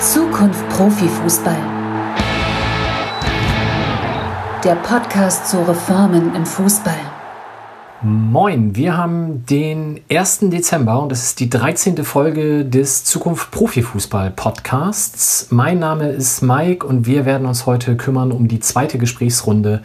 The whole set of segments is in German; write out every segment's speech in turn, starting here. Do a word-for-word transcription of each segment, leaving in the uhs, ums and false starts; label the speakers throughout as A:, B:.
A: Zukunft Profifußball. Der Podcast zu Reformen im Fußball.
B: Moin, wir haben den ersten Dezember und es ist die dreizehnte Folge des Zukunft Profifußball Podcasts. Mein Name ist Mike und wir werden uns heute kümmern um die zweite Gesprächsrunde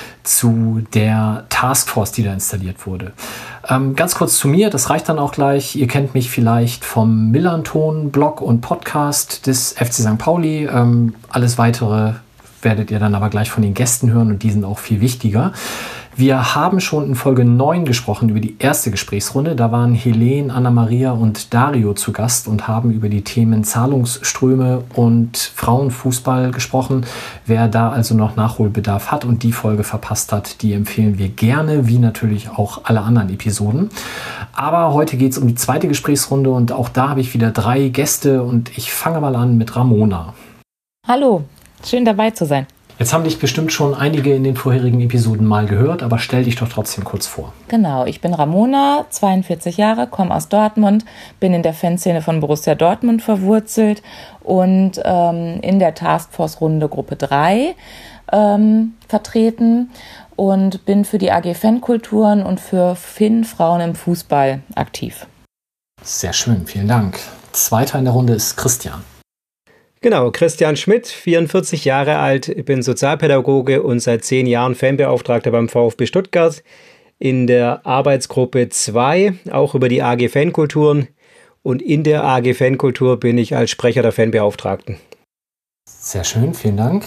B: zu der Taskforce, die da installiert wurde. Ähm, ganz kurz zu mir, das reicht dann auch gleich. Ihr kennt mich vielleicht vom Millanton-Blog und Podcast des F C Sankt Pauli. Ähm, alles Weitere werdet ihr dann aber gleich von den Gästen hören und die sind auch viel wichtiger. Wir haben schon in Folge neun gesprochen über die erste Gesprächsrunde. Da waren Helene, Anna-Maria und Dario zu Gast und haben über die Themen Zahlungsströme und Frauenfußball gesprochen. Wer da also noch Nachholbedarf hat und die Folge verpasst hat, die empfehlen wir gerne, wie natürlich auch alle anderen Episoden. Aber heute geht es um die zweite Gesprächsrunde und auch da habe ich wieder drei Gäste und ich fange mal an mit Ramona.
C: Hallo, schön dabei zu sein.
B: Jetzt haben dich bestimmt schon einige in den vorherigen Episoden mal gehört, aber stell dich doch trotzdem kurz vor.
C: Genau, ich bin Ramona, zweiundvierzig Jahre, komme aus Dortmund, bin in der Fanszene von Borussia Dortmund verwurzelt und ähm, in der Taskforce-Runde Gruppe drei ähm, vertreten und bin für die A G Fankulturen und für Finn-Frauen im Fußball aktiv.
B: Sehr schön, vielen Dank. Zweiter in der Runde ist Christian.
D: Genau, Christian Schmidt, vierundvierzig Jahre alt, ich bin Sozialpädagoge und seit zehn Jahren Fanbeauftragter beim VfB Stuttgart in der Arbeitsgruppe zwei, auch über die A G Fankulturen, und in der A G Fankultur bin ich als Sprecher der Fanbeauftragten.
B: Sehr schön, vielen Dank.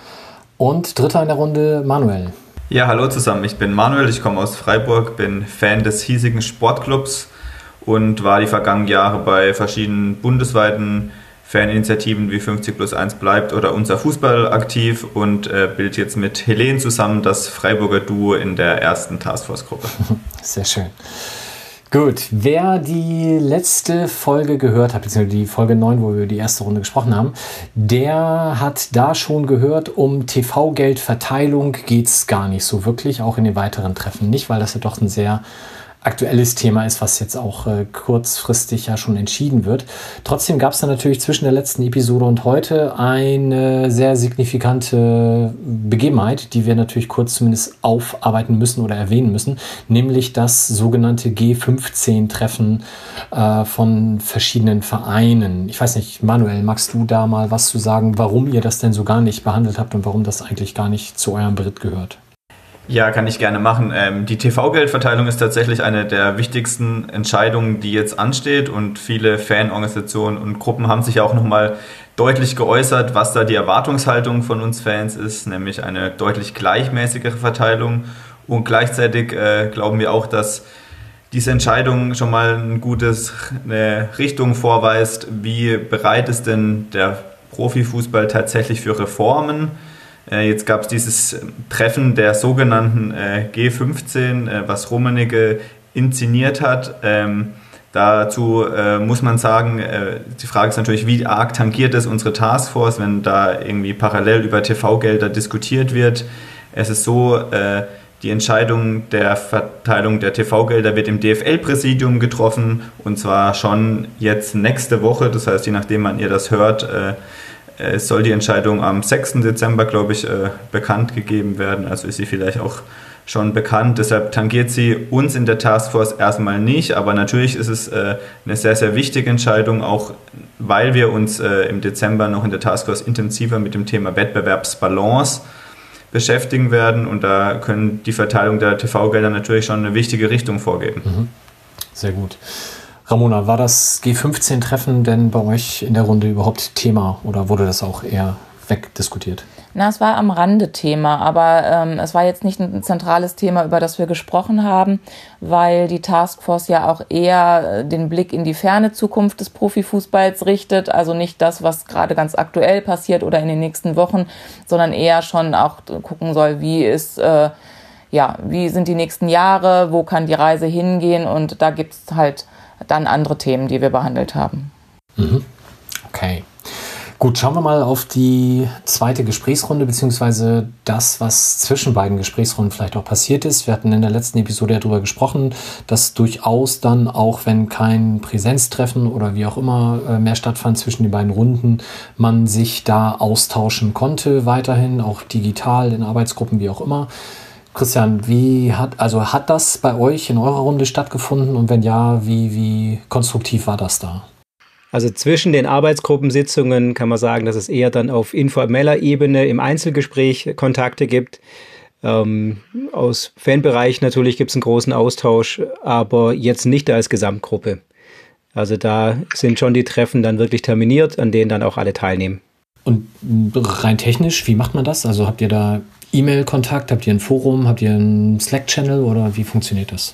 B: Und dritter in der Runde, Manuel.
E: Ja, hallo zusammen, ich bin Manuel, ich komme aus Freiburg, bin Fan des hiesigen Sportclubs und war die vergangenen Jahre bei verschiedenen bundesweiten Faninitiativen wie fünfzig plus eins bleibt oder Unser Fußball aktiv und äh, bildet jetzt mit Helene zusammen das Freiburger Duo in der ersten Taskforce-Gruppe.
B: Sehr schön. Gut, wer die letzte Folge gehört hat, beziehungsweise die Folge neun, wo wir über die erste Runde gesprochen haben, der hat da schon gehört, um T V-Geldverteilung geht es gar nicht so wirklich, auch in den weiteren Treffen nicht, weil das ja doch ein sehr aktuelles Thema ist, was jetzt auch äh, kurzfristig ja schon entschieden wird. Trotzdem gab es dann natürlich zwischen der letzten Episode und heute eine sehr signifikante Begebenheit, die wir natürlich kurz zumindest aufarbeiten müssen oder erwähnen müssen, nämlich das sogenannte G fünfzehn-Treffen äh, von verschiedenen Vereinen. Ich weiß nicht, Manuel, magst du da mal was zu sagen, warum ihr das denn so gar nicht behandelt habt und warum das eigentlich gar nicht zu eurem Bericht gehört?
E: Ja, kann ich gerne machen. Ähm, die T V-Geldverteilung ist tatsächlich eine der wichtigsten Entscheidungen, die jetzt ansteht und viele Fanorganisationen und Gruppen haben sich auch nochmal deutlich geäußert, was da die Erwartungshaltung von uns Fans ist, nämlich eine deutlich gleichmäßigere Verteilung und gleichzeitig äh, glauben wir auch, dass diese Entscheidung schon mal ein gutes, eine Richtung vorweist, wie bereit ist denn der Profifußball tatsächlich für Reformen. Jetzt gab es dieses Treffen der sogenannten äh, G fünfzehn, äh, was Rummenigge inszeniert hat. Ähm, dazu äh, muss man sagen, äh, die Frage ist natürlich, wie arg tangiert es unsere Taskforce, wenn da irgendwie parallel über T V-Gelder diskutiert wird. Es ist so, äh, die Entscheidung der Verteilung der T V-Gelder wird im D F L-Präsidium getroffen und zwar schon jetzt nächste Woche, das heißt, je nachdem man ihr das hört, äh, es soll die Entscheidung am sechsten Dezember, glaube ich, äh, bekannt gegeben werden. Also ist sie vielleicht auch schon bekannt. Deshalb tangiert sie uns in der Taskforce erstmal nicht. Aber natürlich ist es äh, eine sehr, sehr wichtige Entscheidung, auch weil wir uns äh, im Dezember noch in der Taskforce intensiver mit dem Thema Wettbewerbsbalance beschäftigen werden. Und da können die Verteilung der T V-Gelder natürlich schon eine wichtige Richtung vorgeben.
B: Mhm. Sehr gut. Ramona, war das G fünfzehn-Treffen denn bei euch in der Runde überhaupt Thema oder wurde das auch eher wegdiskutiert?
C: Na, es war am Rande Thema, aber ähm, es war jetzt nicht ein zentrales Thema, über das wir gesprochen haben, weil die Taskforce ja auch eher den Blick in die ferne Zukunft des Profifußballs richtet, also nicht das, was gerade ganz aktuell passiert oder in den nächsten Wochen, sondern eher schon auch gucken soll, wie ist äh, ja, wie sind die nächsten Jahre, wo kann die Reise hingehen, und da gibt's halt dann andere Themen, die wir behandelt haben.
B: Mhm. Okay. Gut, schauen wir mal auf die zweite Gesprächsrunde, beziehungsweise das, was zwischen beiden Gesprächsrunden vielleicht auch passiert ist. Wir hatten in der letzten Episode ja darüber gesprochen, dass durchaus dann, auch wenn kein Präsenztreffen oder wie auch immer mehr stattfand zwischen den beiden Runden, man sich da austauschen konnte weiterhin, auch digital in Arbeitsgruppen, wie auch immer. Christian, wie hat, also hat das bei euch in eurer Runde stattgefunden und wenn ja, wie, wie konstruktiv war das da?
D: Also zwischen den Arbeitsgruppensitzungen kann man sagen, dass es eher dann auf informeller Ebene im Einzelgespräch Kontakte gibt. Ähm, aus Fanbereich natürlich gibt es einen großen Austausch, aber jetzt nicht als Gesamtgruppe. Also da sind schon die Treffen dann wirklich terminiert, an denen dann auch alle teilnehmen.
B: Und rein technisch, wie macht man das? Also habt ihr da E-Mail-Kontakt, habt ihr ein Forum, habt ihr einen Slack-Channel oder wie funktioniert das?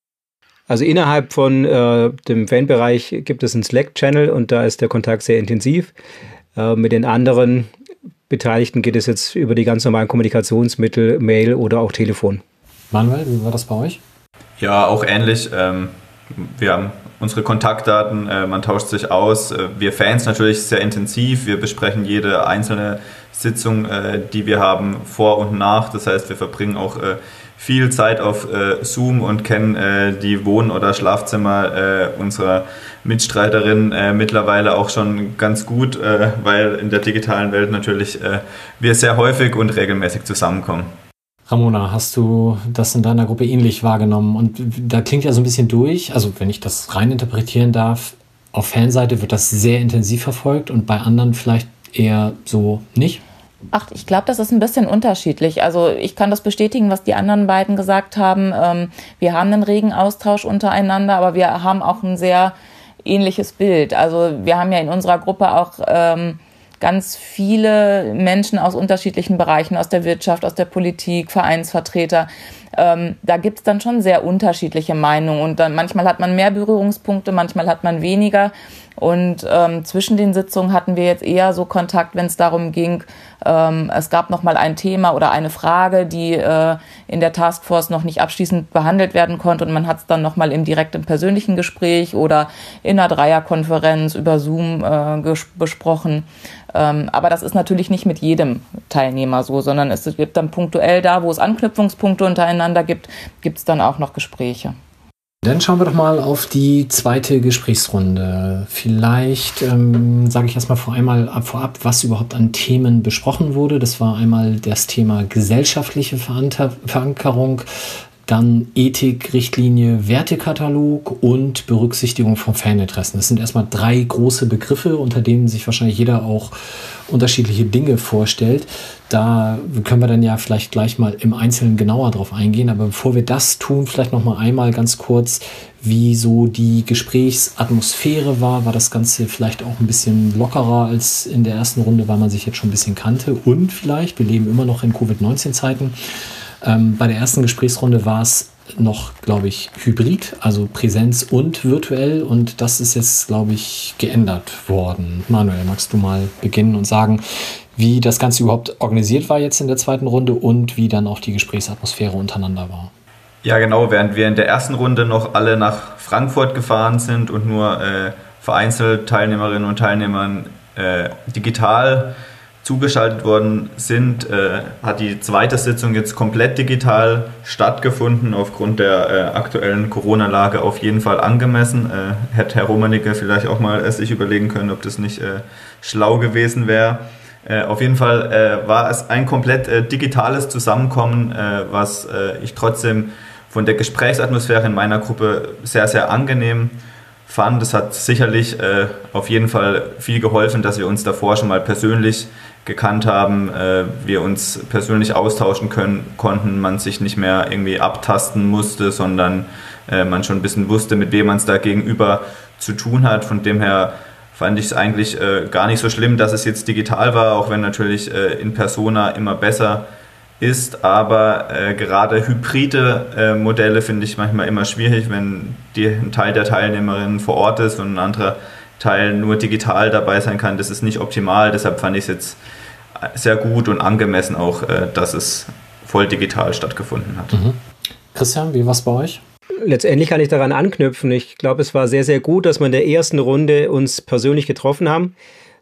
D: Also innerhalb von äh, dem Fanbereich gibt es einen Slack-Channel und da ist der Kontakt sehr intensiv. Äh, mit den anderen Beteiligten geht es jetzt über die ganz normalen Kommunikationsmittel, Mail oder auch Telefon.
B: Manuel, wie war das bei euch?
E: Ja, auch ähnlich. Ähm, wir haben unsere Kontaktdaten, äh, man tauscht sich aus. Äh, wir Fans natürlich sehr intensiv. Wir besprechen jede einzelne Sitzung, äh, die wir haben, vor und nach. Das heißt, wir verbringen auch äh, viel Zeit auf äh, Zoom und kennen äh, die Wohn- oder Schlafzimmer äh, unserer Mitstreiterin äh, mittlerweile auch schon ganz gut, äh, weil in der digitalen Welt natürlich äh, wir sehr häufig und regelmäßig zusammenkommen.
B: Ramona, hast du das in deiner Gruppe ähnlich wahrgenommen? Und da klingt ja so ein bisschen durch, also wenn ich das rein interpretieren darf, auf Fanseite wird das sehr intensiv verfolgt und bei anderen vielleicht eher so nicht?
C: Ach, ich glaube, das ist ein bisschen unterschiedlich. Also ich kann das bestätigen, was die anderen beiden gesagt haben. Ähm, wir haben einen regen Austausch untereinander, aber wir haben auch ein sehr ähnliches Bild. Also wir haben ja in unserer Gruppe auch ähm, ganz viele Menschen aus unterschiedlichen Bereichen, aus der Wirtschaft, aus der Politik, Vereinsvertreter. Ähm, da gibt es dann schon sehr unterschiedliche Meinungen und dann manchmal hat man mehr Berührungspunkte, manchmal hat man weniger. Und ähm, zwischen den Sitzungen hatten wir jetzt eher so Kontakt, wenn es darum ging, ähm, es gab noch mal ein Thema oder eine Frage, die äh, in der Taskforce noch nicht abschließend behandelt werden konnte und man hat es dann noch mal im direkten persönlichen Gespräch oder in einer Dreierkonferenz über Zoom äh, ges- besprochen. Ähm, aber das ist natürlich nicht mit jedem Teilnehmer so, sondern es gibt dann punktuell da, wo es Anknüpfungspunkte untereinander gibt, gibt es dann auch noch Gespräche.
B: Dann schauen wir doch mal auf die zweite Gesprächsrunde. Vielleicht ähm, sage ich erstmal vor einmal ab, vorab, was überhaupt an Themen besprochen wurde. Das war einmal das Thema gesellschaftliche Veranker- Verankerung, dann Ethik, Richtlinie, Wertekatalog und Berücksichtigung von Faninteressen. Das sind erstmal drei große Begriffe, unter denen sich wahrscheinlich jeder auch unterschiedliche Dinge vorstellt. Da können wir dann ja vielleicht gleich mal im Einzelnen genauer drauf eingehen. Aber bevor wir das tun, vielleicht noch mal einmal ganz kurz, wie so die Gesprächsatmosphäre war. War das Ganze vielleicht auch ein bisschen lockerer als in der ersten Runde, weil man sich jetzt schon ein bisschen kannte? Und vielleicht, wir leben immer noch in Covid neunzehn Zeiten, ähm, bei der ersten Gesprächsrunde war es noch, glaube ich, hybrid, also Präsenz und virtuell. Und das ist jetzt, glaube ich, geändert worden. Manuel, magst du mal beginnen und sagen, wie das Ganze überhaupt organisiert war jetzt in der zweiten Runde und wie dann auch die Gesprächsatmosphäre untereinander war?
E: Ja, genau. Während wir in der ersten Runde noch alle nach Frankfurt gefahren sind und nur äh, vereinzelt Teilnehmerinnen und Teilnehmern äh, digital zugeschaltet worden sind, äh, hat die zweite Sitzung jetzt komplett digital stattgefunden, aufgrund der äh, aktuellen Corona-Lage auf jeden Fall angemessen. Äh, hätte Herr Romanicke vielleicht auch mal äh, sich überlegen können, ob das nicht äh, schlau gewesen wäre. Äh, auf jeden Fall äh, war es ein komplett äh, digitales Zusammenkommen, äh, was äh, ich trotzdem von der Gesprächsatmosphäre in meiner Gruppe sehr, sehr angenehm fand. Es hat sicherlich äh, auf jeden Fall viel geholfen, dass wir uns davor schon mal persönlich gekannt haben, äh, wir uns persönlich austauschen können, konnten, man sich nicht mehr irgendwie abtasten musste, sondern äh, man schon ein bisschen wusste, mit wem man es da gegenüber zu tun hat. Von dem her fand ich es eigentlich äh, gar nicht so schlimm, dass es jetzt digital war, auch wenn natürlich äh, in Persona immer besser ist, aber äh, gerade hybride äh, Modelle finde ich manchmal immer schwierig, wenn die, ein Teil der Teilnehmerinnen vor Ort ist und ein anderer Teil nur digital dabei sein kann. Das ist nicht optimal, deshalb fand ich es jetzt sehr gut und angemessen auch, äh, dass es voll digital stattgefunden hat.
B: Mhm. Christian, wie war es bei euch?
D: Letztendlich kann ich daran anknüpfen. Ich glaube, es war sehr, sehr gut, dass wir in der ersten Runde uns persönlich getroffen haben.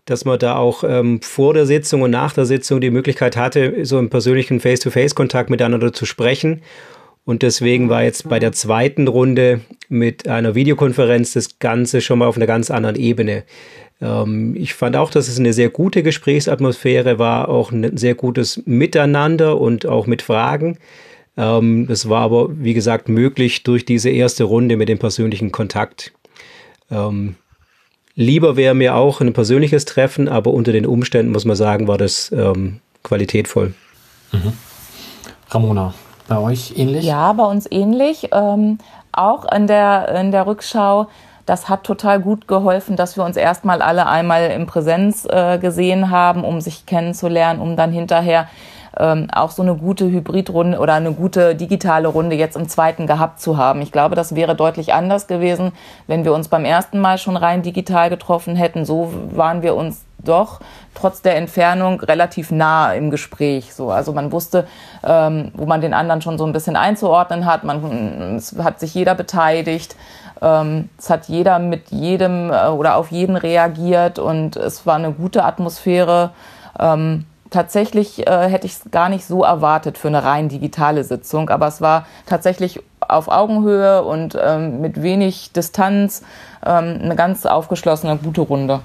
D: dass man da auch ähm, vor der Sitzung und nach der Sitzung die Möglichkeit hatte, so im persönlichen Face-to-Face-Kontakt miteinander zu sprechen. Und deswegen war jetzt bei der zweiten Runde mit einer Videokonferenz das Ganze schon mal auf einer ganz anderen Ebene. Ähm, ich fand auch, dass es eine sehr gute Gesprächsatmosphäre war, auch ein sehr gutes Miteinander und auch mit Fragen. Ähm, das war aber, wie gesagt, möglich durch diese erste Runde mit dem persönlichen Kontakt. Ähm, lieber wäre mir auch ein persönliches Treffen, aber unter den Umständen, muss man sagen, war das ähm, qualitätvoll.
B: Mhm. Ramona, bei euch ähnlich?
C: Ja, bei uns ähnlich. Ähm, auch in der, in der Rückschau, das hat total gut geholfen, dass wir uns erstmal alle einmal in Präsenz äh, gesehen haben, um sich kennenzulernen, um dann hinterher ähm, auch so eine gute Hybridrunde oder eine gute digitale Runde jetzt im zweiten gehabt zu haben. Ich glaube, das wäre deutlich anders gewesen, wenn wir uns beim ersten Mal schon rein digital getroffen hätten. So waren wir uns doch trotz der Entfernung relativ nah im Gespräch. So, also man wusste, ähm, wo man den anderen schon so ein bisschen einzuordnen hat. Man, es hat sich jeder beteiligt. Ähm, es hat jeder mit jedem äh, oder auf jeden reagiert und es war eine gute Atmosphäre. Ähm, tatsächlich äh, hätte ich es gar nicht so erwartet für eine rein digitale Sitzung, aber es war tatsächlich auf Augenhöhe und ähm, mit wenig Distanz ähm, eine ganz aufgeschlossene, gute Runde.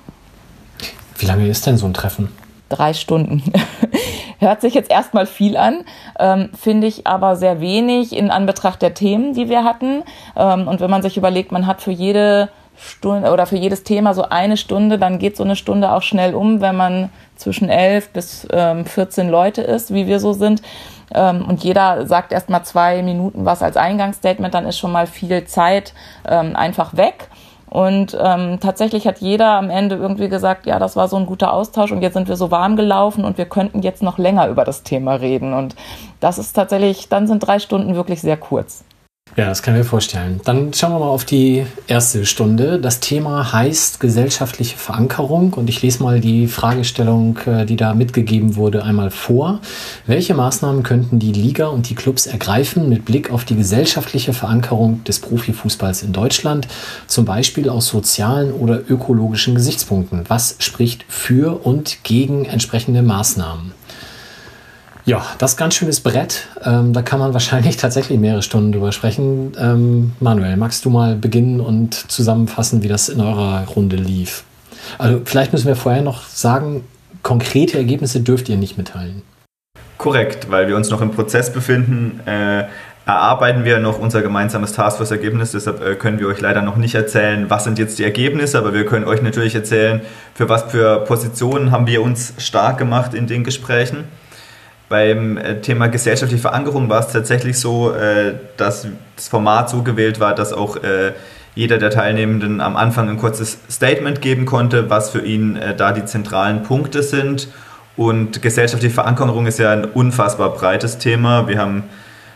B: Wie lange ist denn so ein Treffen?
C: Drei Stunden. Hört sich jetzt erstmal viel an, ähm, finde ich aber sehr wenig in Anbetracht der Themen, die wir hatten. Ähm, und wenn man sich überlegt, man hat für jede Stunde oder für jedes Thema so eine Stunde, dann geht so eine Stunde auch schnell um, wenn man zwischen elf bis ähm, vierzehn Leute ist, wie wir so sind. Ähm, und jeder sagt erst mal zwei Minuten was als Eingangsstatement, dann ist schon mal viel Zeit ähm, einfach weg. Und ähm, tatsächlich hat jeder am Ende irgendwie gesagt, ja, das war so ein guter Austausch und jetzt sind wir so warm gelaufen und wir könnten jetzt noch länger über das Thema reden. Und das ist tatsächlich, dann sind drei Stunden wirklich sehr kurz.
B: Ja, das kann ich mir vorstellen. Dann schauen wir mal auf die erste Stunde. Das Thema heißt gesellschaftliche Verankerung und ich lese mal die Fragestellung, die da mitgegeben wurde, einmal vor. Welche Maßnahmen könnten die Liga und die Clubs ergreifen mit Blick auf die gesellschaftliche Verankerung des Profifußballs in Deutschland, zum Beispiel aus sozialen oder ökologischen Gesichtspunkten? Was spricht für und gegen entsprechende Maßnahmen? Ja, das ist ein ganz schönes Brett. Ähm, da kann man wahrscheinlich tatsächlich mehrere Stunden drüber sprechen. Ähm, Manuel, magst du mal beginnen und zusammenfassen, wie das in eurer Runde lief? Also vielleicht müssen wir vorher noch sagen, konkrete Ergebnisse dürft ihr nicht mitteilen.
E: Korrekt, weil wir uns noch im Prozess befinden, äh, erarbeiten wir noch unser gemeinsames Taskforce-Ergebnis. Deshalb äh, können wir euch leider noch nicht erzählen, was sind jetzt die Ergebnisse, aber wir können euch natürlich erzählen, für was für Positionen haben wir uns stark gemacht in den Gesprächen. Beim Thema gesellschaftliche Verankerung war es tatsächlich so, dass das Format so gewählt war, dass auch jeder der Teilnehmenden am Anfang ein kurzes Statement geben konnte, was für ihn da die zentralen Punkte sind. Und gesellschaftliche Verankerung ist ja ein unfassbar breites Thema. Wir haben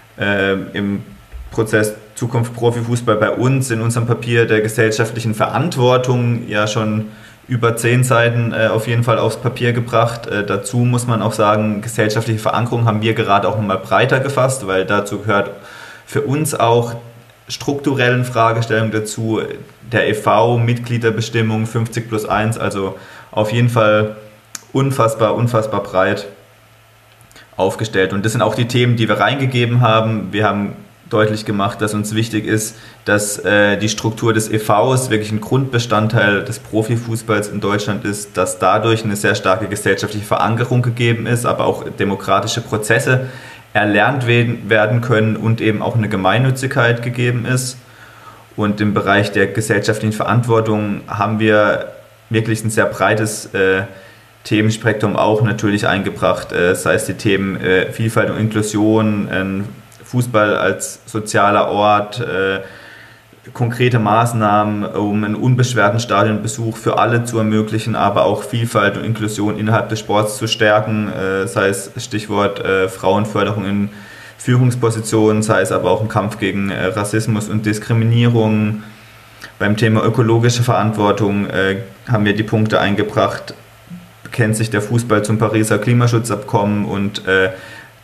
E: im Prozess Zukunft Profifußball bei uns in unserem Papier der gesellschaftlichen Verantwortung ja schon über zehn Seiten äh, auf jeden Fall aufs Papier gebracht. Äh, dazu muss man auch sagen, gesellschaftliche Verankerung haben wir gerade auch nochmal breiter gefasst, weil dazu gehört für uns auch strukturellen Fragestellungen dazu, der E V, Mitgliederbestimmung fünfzig plus eins, also auf jeden Fall unfassbar, unfassbar breit aufgestellt. Und das sind auch die Themen, die wir reingegeben haben. Wir haben deutlich gemacht, dass uns wichtig ist, dass äh, die Struktur des E Vs wirklich ein Grundbestandteil des Profifußballs in Deutschland ist, dass dadurch eine sehr starke gesellschaftliche Verankerung gegeben ist, aber auch demokratische Prozesse erlernt werden können und eben auch eine Gemeinnützigkeit gegeben ist. Und im Bereich der gesellschaftlichen Verantwortung haben wir wirklich ein sehr breites äh, Themenspektrum auch natürlich eingebracht, äh, sei es die Themen äh, Vielfalt und Inklusion, äh, Fußball als sozialer Ort, äh, konkrete Maßnahmen, um einen unbeschwerten Stadionbesuch für alle zu ermöglichen, aber auch Vielfalt und Inklusion innerhalb des Sports zu stärken, äh, sei es Stichwort äh, Frauenförderung in Führungspositionen, sei es aber auch ein Kampf gegen äh, Rassismus und Diskriminierung. Beim Thema ökologische Verantwortung äh, haben wir die Punkte eingebracht, bekennt sich der Fußball zum Pariser Klimaschutzabkommen und äh,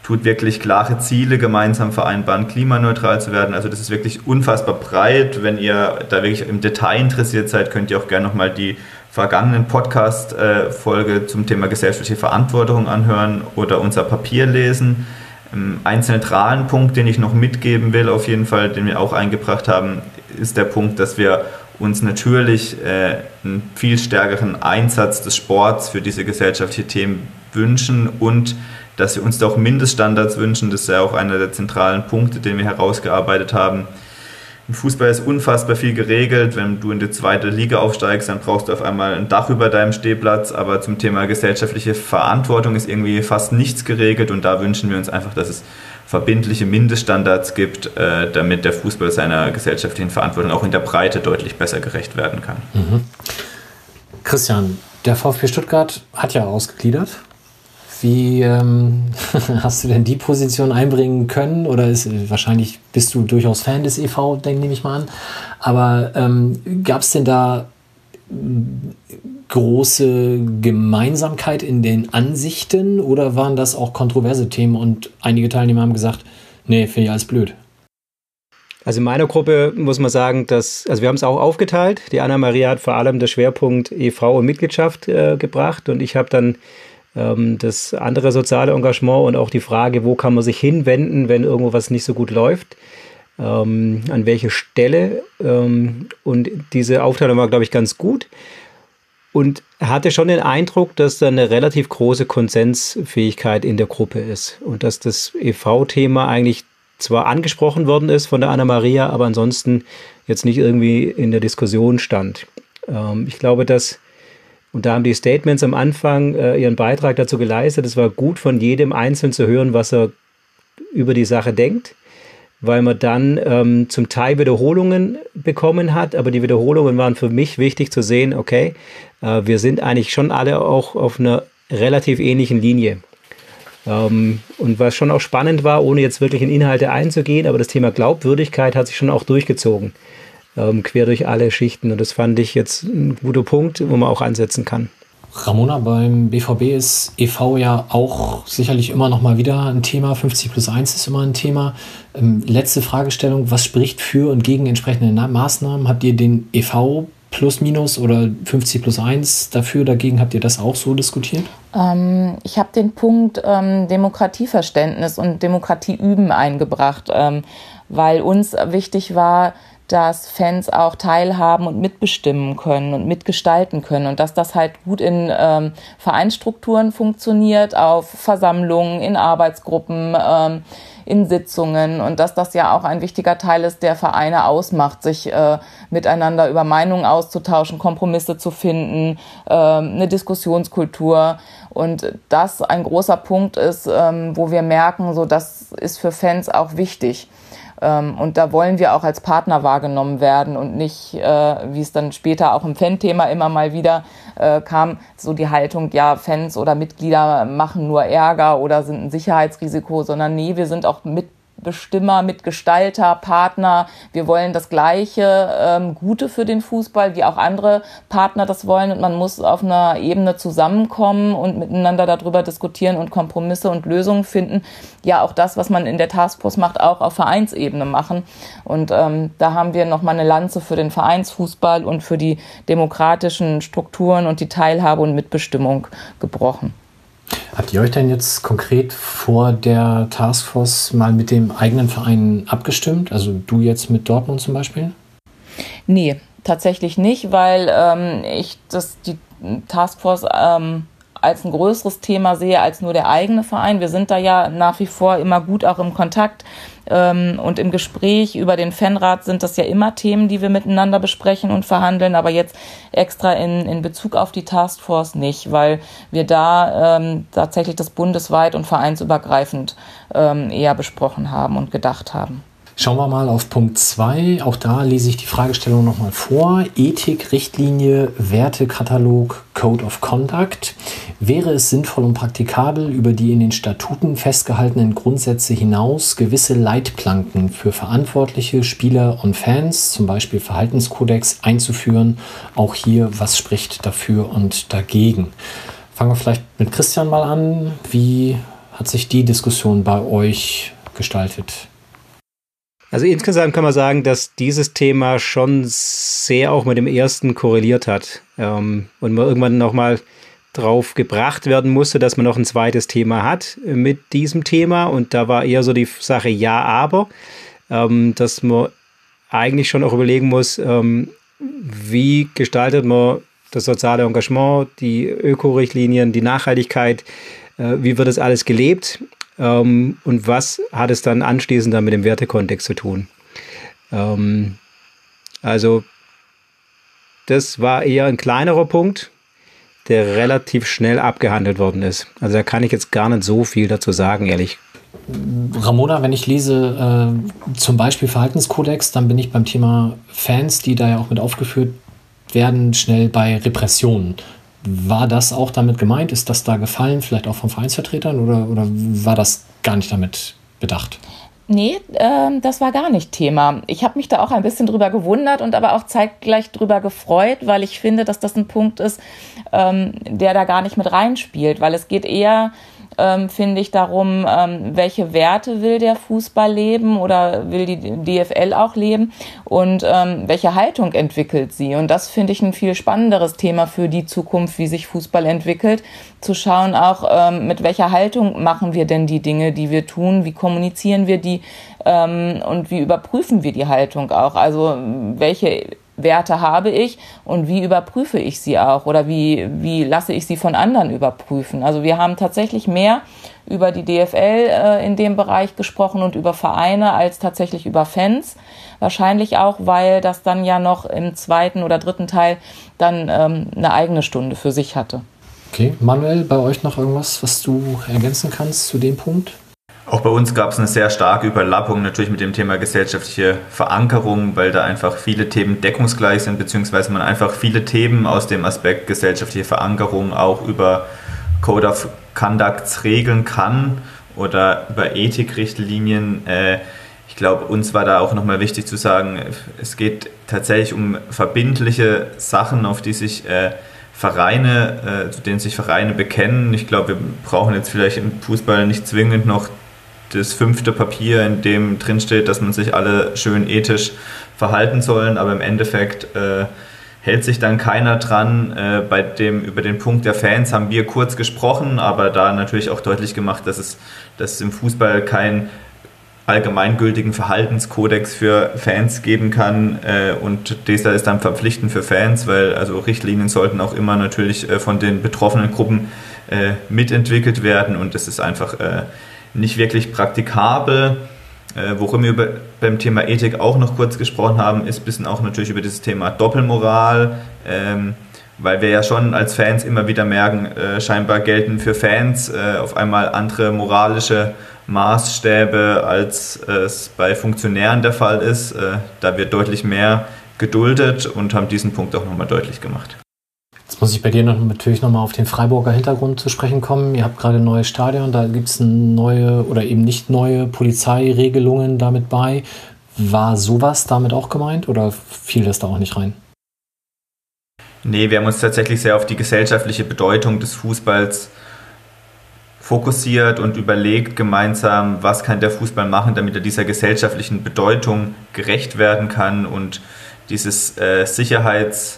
E: tut wirklich klare Ziele gemeinsam vereinbaren, klimaneutral zu werden. Also das ist wirklich unfassbar breit. Wenn ihr da wirklich im Detail interessiert seid, könnt ihr auch gerne nochmal die vergangenen Podcast-Folge zum Thema gesellschaftliche Verantwortung anhören oder unser Papier lesen. Ein zentralen Punkt, den ich noch mitgeben will, auf jeden Fall, den wir auch eingebracht haben, ist der Punkt, dass wir uns natürlich äh, einen viel stärkeren Einsatz des Sports für diese gesellschaftlichen Themen wünschen und dass wir uns da auch Mindeststandards wünschen. Das ist ja auch einer der zentralen Punkte, den wir herausgearbeitet haben. Im Fußball ist unfassbar viel geregelt. Wenn du in die zweite Liga aufsteigst, dann brauchst du auf einmal ein Dach über deinem Stehplatz. Aber zum Thema gesellschaftliche Verantwortung ist irgendwie fast nichts geregelt. Und da wünschen wir uns einfach, dass es verbindliche Mindeststandards gibt, äh, damit der Fußball seiner gesellschaftlichen Verantwortung auch in der Breite deutlich besser gerecht werden kann.
B: Mhm. Christian, der VfB Stuttgart hat ja ausgegliedert. Wie ähm, hast du denn die Position einbringen können? Oder ist, wahrscheinlich bist du durchaus Fan des E V, denke nehme ich mal an. Aber ähm, gab es denn da große Gemeinsamkeit in den Ansichten oder waren das auch kontroverse Themen und einige Teilnehmer haben gesagt, nee, finde ich alles blöd?
D: Also in meiner Gruppe muss man sagen, dass, also wir haben es auch aufgeteilt. Die Anna-Maria hat vor allem den Schwerpunkt E V und Mitgliedschaft äh, gebracht und ich habe dann das andere soziale Engagement und auch die Frage, wo kann man sich hinwenden, wenn irgendwo was nicht so gut läuft, ähm, an welche Stelle. Ähm, und diese Aufteilung war, glaube ich, ganz gut und hatte schon den Eindruck, dass da eine relativ große Konsensfähigkeit in der Gruppe ist und dass das E V-Thema eigentlich zwar angesprochen worden ist von der Anna-Maria, aber ansonsten jetzt nicht irgendwie in der Diskussion stand. Ähm, ich glaube, dass Und da haben die Statements am Anfang äh, ihren Beitrag dazu geleistet. Es war gut von jedem Einzelnen zu hören, was er über die Sache denkt, weil man dann ähm, zum Teil Wiederholungen bekommen hat. Aber die Wiederholungen waren für mich wichtig zu sehen, okay, äh, wir sind eigentlich schon alle auch auf einer relativ ähnlichen Linie. Ähm, und was schon auch spannend war, ohne jetzt wirklich in Inhalte einzugehen, aber das Thema Glaubwürdigkeit hat sich schon auch durchgezogen. Quer durch alle Schichten. Und das fand ich jetzt ein guter Punkt, wo man auch ansetzen kann.
B: Ramona, beim B V B ist E V ja auch sicherlich immer noch mal wieder ein Thema. fünfzig plus eins ist immer ein Thema. Ähm, letzte Fragestellung, was spricht für und gegen entsprechende Maßnahmen? Habt ihr den E V plus minus oder fünfzig plus eins dafür, dagegen? Habt ihr das auch so diskutiert?
C: Ähm, ich habe den Punkt ähm, Demokratieverständnis und Demokratie üben eingebracht, ähm, weil uns wichtig war, dass Fans auch teilhaben und mitbestimmen können und mitgestalten können und dass das halt gut in ähm, Vereinsstrukturen funktioniert, auf Versammlungen, in Arbeitsgruppen, ähm, in Sitzungen und dass das ja auch ein wichtiger Teil ist, der Vereine ausmacht, sich äh, miteinander über Meinungen auszutauschen, Kompromisse zu finden, äh, eine Diskussionskultur und das ein großer Punkt ist, ähm, wo wir merken, so das ist für Fans auch wichtig. Und da wollen wir auch als Partner wahrgenommen werden und nicht, äh, wie es dann später auch im Fan-Thema immer mal wieder äh, kam, so die Haltung, ja, Fans oder Mitglieder machen nur Ärger oder sind ein Sicherheitsrisiko, sondern nee, wir sind auch Mitbestimmer, Mitgestalter, Partner. Wir wollen das Gleiche, ähm, Gute für den Fußball, wie auch andere Partner das wollen. Und man muss auf einer Ebene zusammenkommen und miteinander darüber diskutieren und Kompromisse und Lösungen finden. Ja, auch das, was man in der Taskforce macht, auch auf Vereinsebene machen. Und ähm, da haben wir nochmal eine Lanze für den Vereinsfußball und für die demokratischen Strukturen und die Teilhabe und Mitbestimmung gebrochen.
B: Habt ihr euch denn jetzt konkret vor der Taskforce mal mit dem eigenen Verein abgestimmt? Also du jetzt mit Dortmund zum Beispiel?
C: Nee, tatsächlich nicht, weil ähm, ich das die Taskforce ähm, als ein größeres Thema sehe als nur der eigene Verein. Wir sind da ja nach wie vor immer gut auch im Kontakt ähm, und im Gespräch über den Fanrat sind das ja immer Themen, die wir miteinander besprechen und verhandeln, aber jetzt extra in, in Bezug auf die Taskforce nicht, weil wir da ähm, tatsächlich das bundesweit und vereinsübergreifend ähm, eher besprochen haben und gedacht haben.
B: Schauen wir mal auf Punkt zwei. Auch da lese ich die Fragestellung nochmal vor. Ethik, Richtlinie, Wertekatalog, Code of Conduct. Wäre es sinnvoll und praktikabel, über die in den Statuten festgehaltenen Grundsätze hinaus gewisse Leitplanken für Verantwortliche, Spieler und Fans, zum Beispiel Verhaltenskodex, einzuführen? Auch hier, was spricht dafür und dagegen? Fangen wir vielleicht mit Christian mal an. Wie hat sich die Diskussion bei euch gestaltet?
D: Also insgesamt kann man sagen, dass dieses Thema schon sehr auch mit dem ersten korreliert hat ähm, und man irgendwann nochmal drauf gebracht werden musste, dass man noch ein zweites Thema hat mit diesem Thema, und da war eher so die Sache ja, aber, ähm, dass man eigentlich schon auch überlegen muss, ähm, wie gestaltet man das soziale Engagement, die Öko-Richtlinien, die Nachhaltigkeit, äh, wie wird das alles gelebt? Ähm, und was hat es dann anschließend dann mit dem Wertekontext zu tun? Ähm, also das war eher ein kleinerer Punkt, der relativ schnell abgehandelt worden ist. Also da kann ich jetzt gar nicht so viel dazu sagen, ehrlich.
B: Ramona, wenn ich lese äh, zum Beispiel Verhaltenskodex, dann bin ich beim Thema Fans, die da ja auch mit aufgeführt werden, schnell bei Repressionen. War das auch damit gemeint? Ist das da gefallen, vielleicht auch von Vereinsvertretern, oder, oder war das gar nicht damit bedacht?
C: Nee, äh, das war gar nicht Thema. Ich habe mich da auch ein bisschen drüber gewundert und aber auch zeitgleich drüber gefreut, weil ich finde, dass das ein Punkt ist, ähm, der da gar nicht mit reinspielt, weil es geht eher, ähm, finde ich, darum, ähm, welche Werte will der Fußball leben oder will die D F L auch leben und ähm, welche Haltung entwickelt sie. Und das finde ich ein viel spannenderes Thema für die Zukunft, wie sich Fußball entwickelt, zu schauen auch, ähm, mit welcher Haltung machen wir denn die Dinge, die wir tun, wie kommunizieren wir die ähm, und wie überprüfen wir die Haltung auch. Also welche Werte habe ich und wie überprüfe ich sie auch oder wie, wie lasse ich sie von anderen überprüfen. Also wir haben tatsächlich mehr über die D F L äh, in dem Bereich gesprochen und über Vereine als tatsächlich über Fans. Wahrscheinlich auch, weil das dann ja noch im zweiten oder dritten Teil dann ähm, eine eigene Stunde für sich hatte.
B: Okay, Manuel, bei euch noch irgendwas, was du ergänzen kannst zu dem Punkt?
E: Auch bei uns gab es eine sehr starke Überlappung natürlich mit dem Thema gesellschaftliche Verankerung, weil da einfach viele Themen deckungsgleich sind, beziehungsweise man einfach viele Themen aus dem Aspekt gesellschaftliche Verankerung auch über Code of Conducts regeln kann oder über Ethikrichtlinien. Äh, ich glaube, uns war da auch nochmal wichtig zu sagen, es geht tatsächlich um verbindliche Sachen, auf die sich äh, Vereine, äh, zu denen sich Vereine bekennen. Ich glaube, wir brauchen jetzt vielleicht im Fußball nicht zwingend noch das fünfte Papier, in dem drinsteht, dass man sich alle schön ethisch verhalten sollen, aber im Endeffekt äh, hält sich dann keiner dran. Äh, bei dem, über den Punkt der Fans haben wir kurz gesprochen, aber da natürlich auch deutlich gemacht, dass es, dass es im Fußball keinen allgemeingültigen Verhaltenskodex für Fans geben kann äh, und dieser ist dann verpflichtend für Fans, weil also Richtlinien sollten auch immer natürlich äh, von den betroffenen Gruppen äh, mitentwickelt werden und das ist einfach äh, nicht wirklich praktikabel. Äh, worüber wir beim Thema Ethik auch noch kurz gesprochen haben, ist ein bisschen auch natürlich über dieses Thema Doppelmoral, ähm, weil wir ja schon als Fans immer wieder merken, äh, scheinbar gelten für Fans äh, auf einmal andere moralische Maßstäbe, als es bei Funktionären der Fall ist. Äh, da wird deutlich mehr geduldet und haben diesen Punkt auch nochmal deutlich gemacht.
B: Jetzt muss ich bei dir noch, natürlich nochmal auf den Freiburger Hintergrund zu sprechen kommen. Ihr habt gerade ein neues Stadion, da gibt es neue oder eben nicht neue Polizeiregelungen damit bei. War sowas damit auch gemeint oder fiel das da auch nicht rein?
E: Nee, wir haben uns tatsächlich sehr auf die gesellschaftliche Bedeutung des Fußballs fokussiert und überlegt gemeinsam, was kann der Fußball machen, damit er dieser gesellschaftlichen Bedeutung gerecht werden kann. Und dieses äh, Sicherheitsthema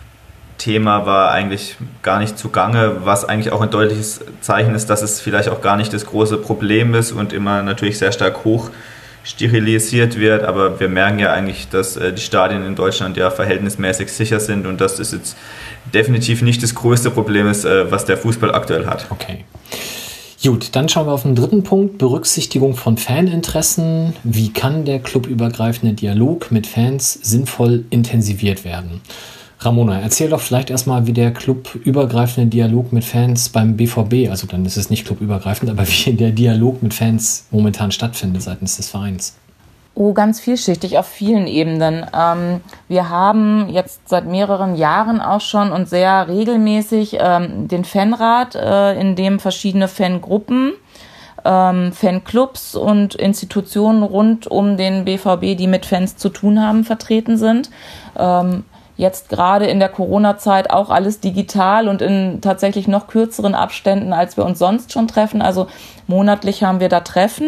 E: war eigentlich gar nicht zugange, was eigentlich auch ein deutliches Zeichen ist, dass es vielleicht auch gar nicht das große Problem ist und immer natürlich sehr stark hoch sterilisiert wird, aber wir merken ja eigentlich, dass äh, die Stadien in Deutschland ja verhältnismäßig sicher sind und dass das jetzt definitiv nicht das größte Problem ist, äh, was der Fußball aktuell hat.
B: Okay. Gut, dann schauen wir auf den dritten Punkt, Berücksichtigung von Faninteressen. Wie kann der clubübergreifende Dialog mit Fans sinnvoll intensiviert werden? Ramona, erzähl doch vielleicht erstmal, wie der clubübergreifende Dialog mit Fans beim B V B, also dann ist es nicht clubübergreifend, aber wie der Dialog mit Fans momentan stattfindet seitens des Vereins.
C: Oh, ganz vielschichtig auf vielen Ebenen. Ähm, wir haben jetzt seit mehreren Jahren auch schon und sehr regelmäßig ähm, den Fanrat, äh, in dem verschiedene Fangruppen, ähm, Fanclubs und Institutionen rund um den B V B, die mit Fans zu tun haben, vertreten sind. Ähm, jetzt gerade in der Corona-Zeit auch alles digital und in tatsächlich noch kürzeren Abständen, als wir uns sonst schon treffen. Also monatlich haben wir da Treffen,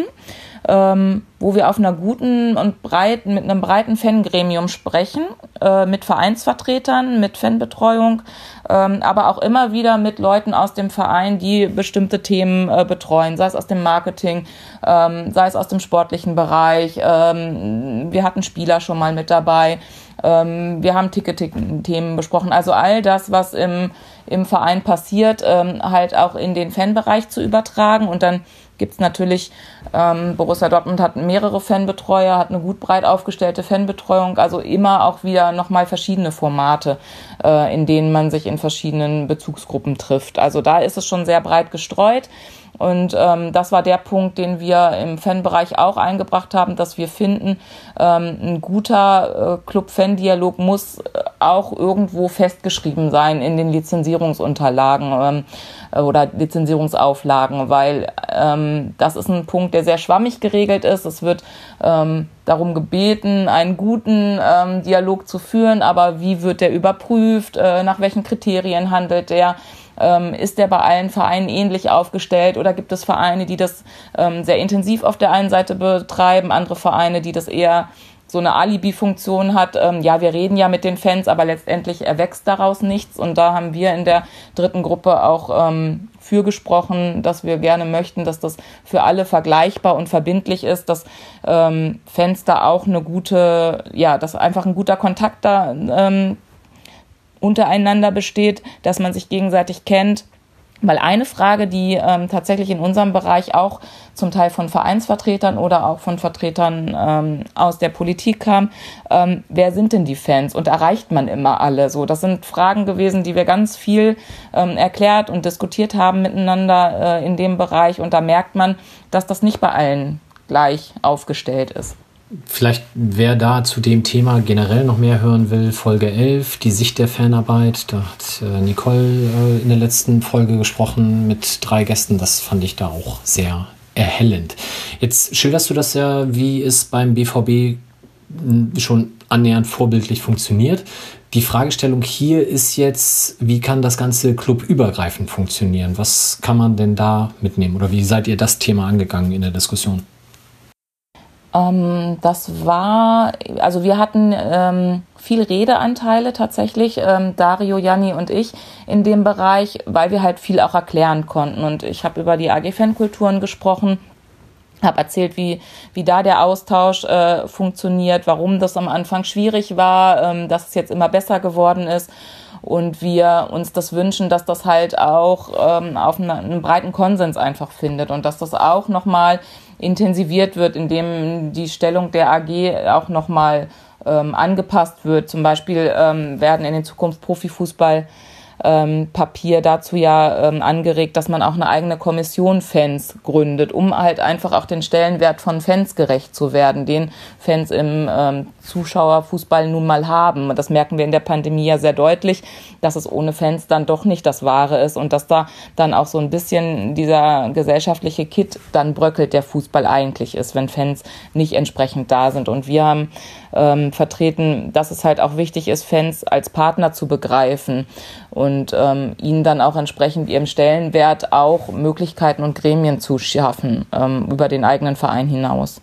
C: ähm, wo wir auf einer guten und breiten, mit einem breiten Fangremium sprechen, äh, mit Vereinsvertretern, mit Fanbetreuung, ähm, aber auch immer wieder mit Leuten aus dem Verein, die bestimmte Themen äh, betreuen, sei es aus dem Marketing, ähm, sei es aus dem sportlichen Bereich. Ähm, wir hatten Spieler schon mal mit dabei. Ähm, wir haben Ticketing-Themen besprochen. Also all das, was im, im Verein passiert, ähm, halt auch in den Fanbereich zu übertragen. Und dann gibt's natürlich, ähm, Borussia Dortmund hat mehrere Fanbetreuer, hat eine gut breit aufgestellte Fanbetreuung, also immer auch wieder nochmal verschiedene Formate, äh, in denen man sich in verschiedenen Bezugsgruppen trifft. Also da ist es schon sehr breit gestreut. Und ähm, das war der Punkt, den wir im Fanbereich auch eingebracht haben, dass wir finden, ähm, ein guter äh, Club-Fan-Dialog muss auch irgendwo festgeschrieben sein in den Lizenzierungsunterlagen ähm, oder Lizenzierungsauflagen, weil ähm, das ist ein Punkt, der sehr schwammig geregelt ist. Es wird ähm, darum gebeten, einen guten ähm, Dialog zu führen, aber wie wird der überprüft, äh, nach welchen Kriterien handelt der? Ähm, ist der bei allen Vereinen ähnlich aufgestellt oder gibt es Vereine, die das ähm, sehr intensiv auf der einen Seite betreiben, andere Vereine, die das eher so eine Alibi-Funktion hat? Ähm, ja, wir reden ja mit den Fans, aber letztendlich erwächst daraus nichts und da haben wir in der dritten Gruppe auch ähm, für gesprochen, dass wir gerne möchten, dass das für alle vergleichbar und verbindlich ist, dass ähm, Fans da auch eine gute, ja, dass einfach ein guter Kontakt da ähm, untereinander besteht, dass man sich gegenseitig kennt. Weil eine Frage, die ähm, tatsächlich in unserem Bereich auch zum Teil von Vereinsvertretern oder auch von Vertretern ähm, aus der Politik kam, ähm, wer sind denn die Fans und erreicht man immer alle? So, das sind Fragen gewesen, die wir ganz viel ähm, erklärt und diskutiert haben miteinander äh, in dem Bereich und da merkt man, dass das nicht bei allen gleich aufgestellt ist.
B: Vielleicht, wer da zu dem Thema generell noch mehr hören will, Folge elf, die Sicht der Fanarbeit. Da hat äh, Nicole äh, in der letzten Folge gesprochen mit drei Gästen. Das fand ich da auch sehr erhellend. Jetzt schilderst du das ja, wie es beim B V B schon annähernd vorbildlich funktioniert. Die Fragestellung hier ist jetzt, wie kann das Ganze clubübergreifend funktionieren? Was kann man denn da mitnehmen? Oder wie seid ihr das Thema angegangen in der Diskussion?
C: Das war, also wir hatten ähm, viel Redeanteile tatsächlich, ähm, Dario, Janni und ich in dem Bereich, weil wir halt viel auch erklären konnten. Und ich habe über die A G-Fankulturen gesprochen, habe erzählt, wie wie da der Austausch äh, funktioniert, warum das am Anfang schwierig war, ähm, dass es jetzt immer besser geworden ist. Und wir uns das wünschen, dass das halt auch ähm, auf eine, einen breiten Konsens einfach findet und dass das auch nochmal intensiviert wird, indem die Stellung der A G auch nochmal ähm, angepasst wird. Zum Beispiel ähm, werden in den Zukunft Profifußball ähm, Papier dazu ja ähm, angeregt, dass man auch eine eigene Kommission Fans gründet, um halt einfach auch den Stellenwert von Fans gerecht zu werden, den Fans im ähm, Zuschauerfußball nun mal haben. Das merken wir in der Pandemie ja sehr deutlich, dass es ohne Fans dann doch nicht das Wahre ist und dass da dann auch so ein bisschen dieser gesellschaftliche Kit dann bröckelt, der Fußball eigentlich ist, wenn Fans nicht entsprechend da sind. Und wir haben ähm, vertreten, dass es halt auch wichtig ist, Fans als Partner zu begreifen und ähm, ihnen dann auch entsprechend ihrem Stellenwert auch Möglichkeiten und Gremien zu schaffen, ähm, über den eigenen Verein hinaus.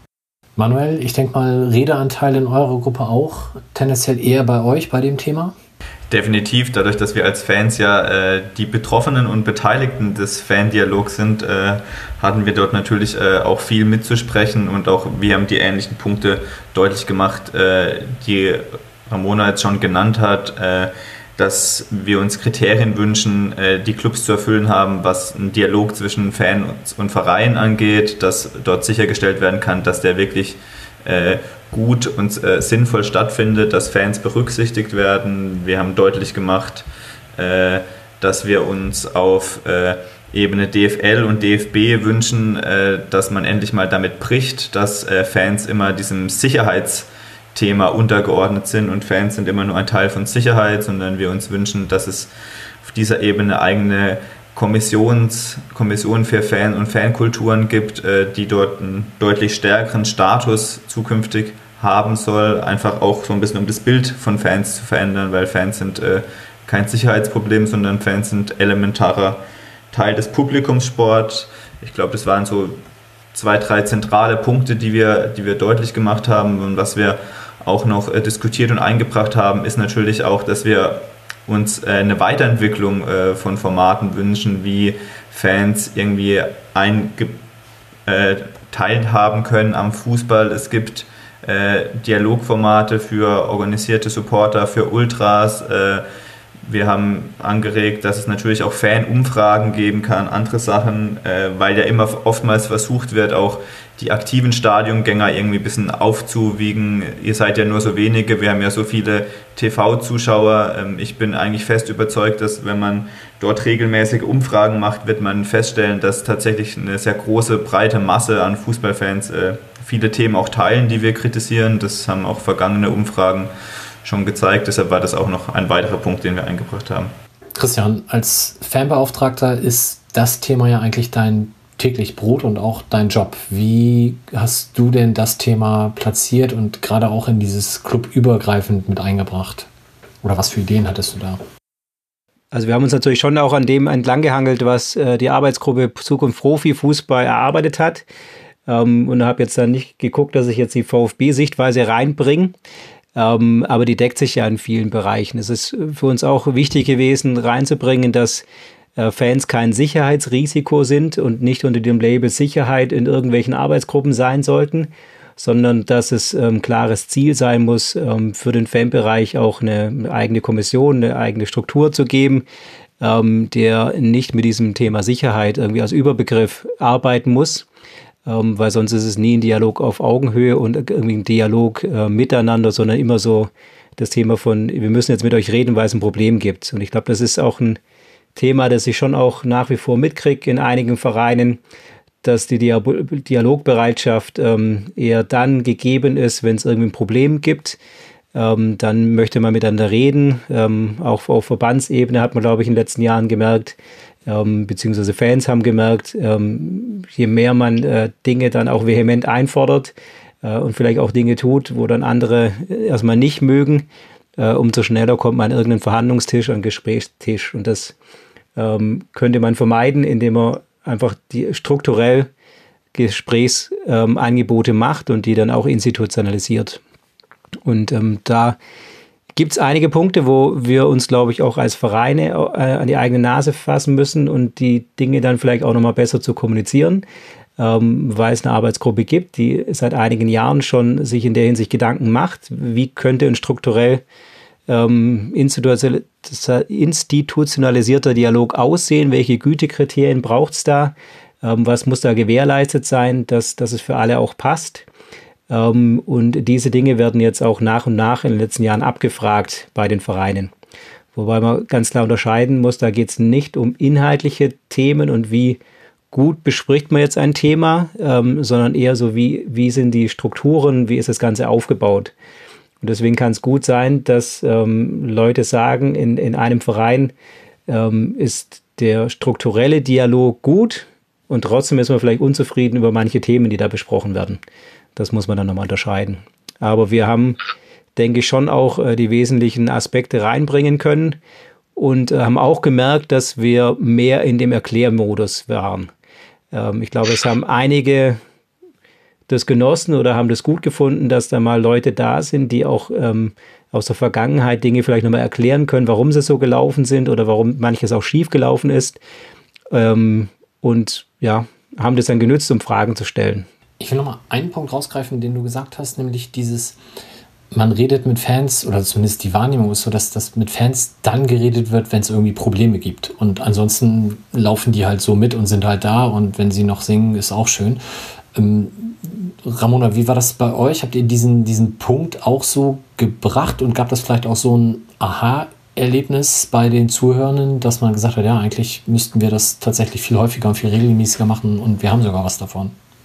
B: Manuel, ich denke mal, Redeanteil in eurer Gruppe auch tendenziell eher bei euch bei dem Thema?
E: Definitiv, dadurch, dass wir als Fans ja äh, die Betroffenen und Beteiligten des Fandialogs sind, äh, hatten wir dort natürlich äh, auch viel mitzusprechen und auch wir haben die ähnlichen Punkte deutlich gemacht, äh, die Ramona jetzt schon genannt hat, äh, dass wir uns Kriterien wünschen, äh, die Clubs zu erfüllen haben, was einen Dialog zwischen Fan und Verein angeht, dass dort sichergestellt werden kann, dass der wirklich äh, gut und äh, sinnvoll stattfindet, dass Fans berücksichtigt werden. Wir haben deutlich gemacht, äh, dass wir uns auf äh, Ebene D F L und D F B wünschen, äh, dass man endlich mal damit bricht, dass äh, Fans immer diesem Sicherheitsthema untergeordnet sind und Fans sind immer nur ein Teil von Sicherheit, sondern wir uns wünschen, dass es auf dieser Ebene eigene Kommissions, Kommissionen für Fan- und Fankulturen gibt, äh, die dort einen deutlich stärkeren Status zukünftig haben soll, einfach auch so ein bisschen um das Bild von Fans zu verändern, weil Fans sind äh, kein Sicherheitsproblem, sondern Fans sind elementarer Teil des Publikumssports. Ich glaube, das waren so zwei, drei zentrale Punkte, die wir, die wir deutlich gemacht haben. Und was wir auch noch äh, diskutiert und eingebracht haben, ist natürlich auch, dass wir uns äh, eine Weiterentwicklung äh, von Formaten wünschen, wie Fans irgendwie ein äh, teilhaben können am Fußball. Es gibt äh, Dialogformate für organisierte Supporter, für Ultras. Äh, wir haben angeregt, dass es natürlich auch Fanumfragen geben kann, andere Sachen, äh, weil ja immer oftmals versucht wird, auch die aktiven Stadiongänger irgendwie ein bisschen aufzuwiegen. Ihr seid ja nur so wenige, wir haben ja so viele T V-Zuschauer. Ähm, ich bin eigentlich fest überzeugt, dass wenn man dort regelmäßige Umfragen macht, wird man feststellen, dass tatsächlich eine sehr große, breite Masse an Fußballfans äh, viele Themen auch teilen, die wir kritisieren. Das haben auch vergangene Umfragen schon gezeigt. Deshalb war das auch noch ein weiterer Punkt, den wir eingebracht haben.
B: Christian, als Fanbeauftragter ist das Thema ja eigentlich dein täglich Brot und auch dein Job. Wie hast du denn das Thema platziert und gerade auch in dieses Club übergreifend mit eingebracht? Oder was für Ideen hattest du da?
D: Also wir haben uns natürlich schon auch an dem entlang gehangelt, was äh, die Arbeitsgruppe Zukunft Profifußball erarbeitet hat. Ähm, und habe jetzt dann nicht geguckt, dass ich jetzt die VfB-Sichtweise reinbringe. Ähm, aber die deckt sich ja in vielen Bereichen. Es ist für uns auch wichtig gewesen, reinzubringen, dass äh, Fans kein Sicherheitsrisiko sind und nicht unter dem Label Sicherheit in irgendwelchen Arbeitsgruppen sein sollten, sondern dass es ein ähm, klares Ziel sein muss, ähm, für den Fanbereich auch eine, eine eigene Kommission, eine eigene Struktur zu geben, ähm, der nicht mit diesem Thema Sicherheit irgendwie als Überbegriff arbeiten muss. Ähm, weil sonst ist es nie ein Dialog auf Augenhöhe und irgendwie ein Dialog äh, miteinander, sondern immer so das Thema von, wir müssen jetzt mit euch reden, weil es ein Problem gibt. Und ich glaube, das ist auch ein Thema, das ich schon auch nach wie vor mitkriege in einigen Vereinen, dass die Diab- Dialogbereitschaft ähm, eher dann gegeben ist, wenn es irgendwie ein Problem gibt. Ähm, dann möchte man miteinander reden. Ähm, auch auf Verbandsebene hat man, glaube ich, in den letzten Jahren gemerkt, Ähm, beziehungsweise Fans haben gemerkt, ähm, je mehr man äh, Dinge dann auch vehement einfordert äh, und vielleicht auch Dinge tut, wo dann andere erstmal nicht mögen, äh, umso schneller kommt man an irgendeinen Verhandlungstisch, an einen Gesprächstisch. Und das ähm, könnte man vermeiden, indem man einfach die strukturell Gesprächsangebote ähm, macht und die dann auch institutionalisiert. Und ähm, da gibt es einige Punkte, wo wir uns, glaube ich, auch als Vereine äh, an die eigene Nase fassen müssen und die Dinge dann vielleicht auch nochmal besser zu kommunizieren, ähm, weil es eine Arbeitsgruppe gibt, die seit einigen Jahren schon sich in der Hinsicht Gedanken macht, wie könnte ein strukturell ähm, institutionalisierter Dialog aussehen, welche Gütekriterien braucht es da, ähm, was muss da gewährleistet sein, dass, dass es für alle auch passt. Um, und diese Dinge werden jetzt auch nach und nach in den letzten Jahren abgefragt bei den Vereinen. Wobei man ganz klar unterscheiden muss, da geht es nicht um inhaltliche Themen und wie gut bespricht man jetzt ein Thema, ähm, sondern eher so, wie, wie sind die Strukturen, wie ist das Ganze aufgebaut. Und deswegen kann es gut sein, dass ähm, Leute sagen, in, in einem Verein ähm, ist der strukturelle Dialog gut und trotzdem ist man vielleicht unzufrieden über manche Themen, die da besprochen werden. Das muss man dann nochmal unterscheiden. Aber wir haben, denke ich, schon auch äh, die wesentlichen Aspekte reinbringen können und äh, haben auch gemerkt, dass wir mehr in dem Erklärmodus waren. Ähm, ich glaube, es haben einige das genossen oder haben das gut gefunden, dass da mal Leute da sind, die auch ähm, aus der Vergangenheit Dinge vielleicht nochmal erklären können, warum sie so gelaufen sind oder warum manches auch schief gelaufen ist. Ähm, und ja, haben das dann genutzt, um Fragen zu stellen.
B: Ich will nochmal einen Punkt rausgreifen, den du gesagt hast, nämlich dieses, man redet mit Fans, oder zumindest die Wahrnehmung ist so, dass das mit Fans dann geredet wird, wenn es irgendwie Probleme gibt. Und ansonsten laufen die halt so mit und sind halt da und wenn sie noch singen, ist auch schön. Ähm, Ramona, wie war das bei euch? Habt ihr diesen, diesen Punkt auch so gebracht und gab das vielleicht auch so ein Aha-Erlebnis bei den Zuhörenden, dass man gesagt hat, ja, eigentlich müssten wir das tatsächlich viel häufiger und viel regelmäßiger machen und wir haben sogar was davon?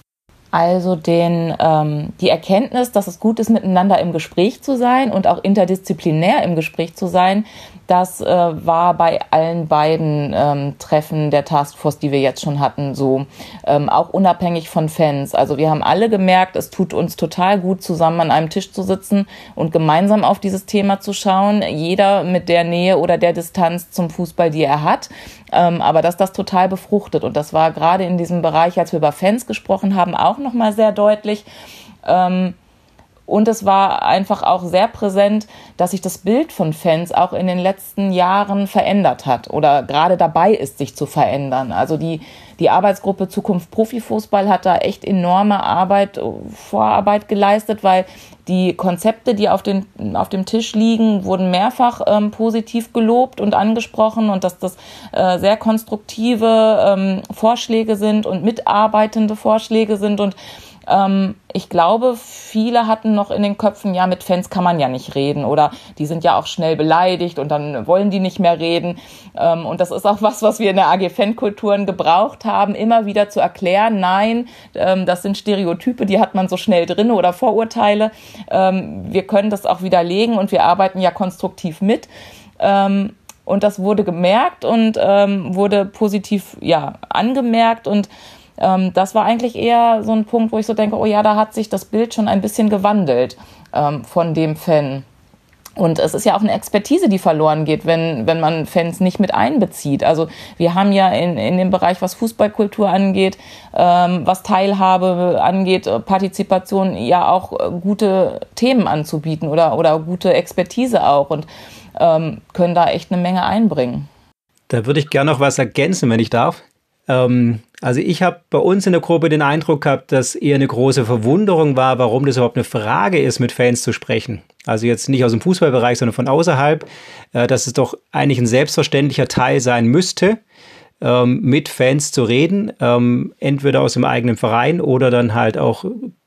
C: Also den, ähm, die Erkenntnis, dass es gut ist, miteinander im Gespräch zu sein und auch interdisziplinär im Gespräch zu sein, das äh, war bei allen beiden ähm, Treffen der Taskforce, die wir jetzt schon hatten, so, ähm, auch unabhängig von Fans. Also wir haben alle gemerkt, es tut uns total gut, zusammen an einem Tisch zu sitzen und gemeinsam auf dieses Thema zu schauen, jeder mit der Nähe oder der Distanz zum Fußball, die er hat, ähm, aber dass das total befruchtet. Und das war gerade in diesem Bereich, als wir über Fans gesprochen haben, auch nochmal sehr deutlich. Ähm, Und es war einfach auch sehr präsent, dass sich das Bild von Fans auch in den letzten Jahren verändert hat oder gerade dabei ist, sich zu verändern. Also die, die Arbeitsgruppe Zukunft Profifußball hat da echt enorme Arbeit, Vorarbeit geleistet, weil die Konzepte, die auf, den, auf dem Tisch liegen, wurden mehrfach ähm, positiv gelobt und angesprochen und dass das äh, sehr konstruktive ähm, Vorschläge sind und mitarbeitende Vorschläge sind. Und ähm, ich glaube, viele hatten noch in den Köpfen, ja, mit Fans kann man ja nicht reden oder die sind ja auch schnell beleidigt und dann wollen die nicht mehr reden. Ähm, und das ist auch was, was wir in der A G Fankulturen gebraucht haben, immer wieder zu erklären, nein, ähm, das sind Stereotype, die hat man so schnell drin oder Vorurteile. Ähm, wir können das auch widerlegen und wir arbeiten ja konstruktiv mit. Ähm, und das wurde gemerkt und ähm, wurde positiv, ja, angemerkt und Ähm, das war eigentlich eher so ein Punkt, wo ich so denke, oh ja, da hat sich das Bild schon ein bisschen gewandelt ähm, von dem Fan. Und es ist ja auch eine Expertise, die verloren geht, wenn, wenn man Fans nicht mit einbezieht. Also wir haben ja in, in dem Bereich, was Fußballkultur angeht, ähm, was Teilhabe angeht, Partizipation, ja auch gute Themen anzubieten oder, oder gute Expertise auch und ähm, können da echt eine Menge einbringen.
D: Da würde ich gerne noch was ergänzen, wenn ich darf. Ähm, also ich habe bei uns in der Gruppe den Eindruck gehabt, dass eher eine große Verwunderung war, warum das überhaupt eine Frage ist, mit Fans zu sprechen. Also jetzt nicht aus dem Fußballbereich, sondern von außerhalb, äh, dass es doch eigentlich ein selbstverständlicher Teil sein müsste, ähm, mit Fans zu reden, ähm, entweder aus dem eigenen Verein oder dann halt auch